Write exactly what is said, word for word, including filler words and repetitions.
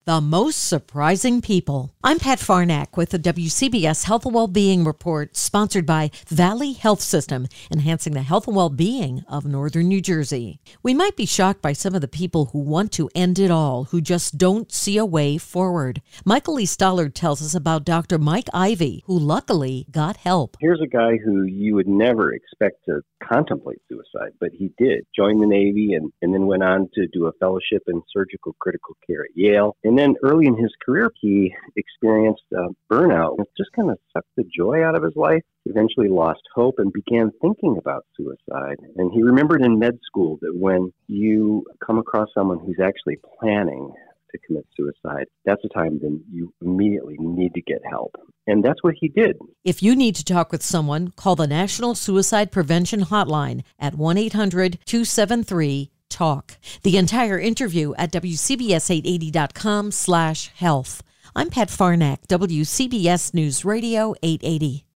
The most surprising people. I'm Pat Farnack with the W C B S Health and Wellbeing Report, sponsored by Valley Health System, enhancing the health and well-being of Northern New Jersey. We might be shocked by some of the people who want to end it all, who just don't see a way forward. Michael E. Stollard tells us about Doctor Mike Ivey, who luckily got help. Here's a guy who you would never expect to contemplate suicide, but he did. Joined the Navy and, and then went on to do a fellowship in surgical critical care at Yale. And then early in his career, he experienced uh, burnout. It just kind of sucked the joy out of his life. He eventually lost hope and began thinking about suicide. And he remembered in med school that when you come across someone who's actually planning to commit suicide, that's a time then you immediately need to get help. And that's what he did. If you need to talk with someone, call the National Suicide Prevention Hotline at one eight hundred two seven three talk. The entire interview at W C B S eight eighty dot com slash health. I'm Pat Farnack, W C B S News Radio eight eighty.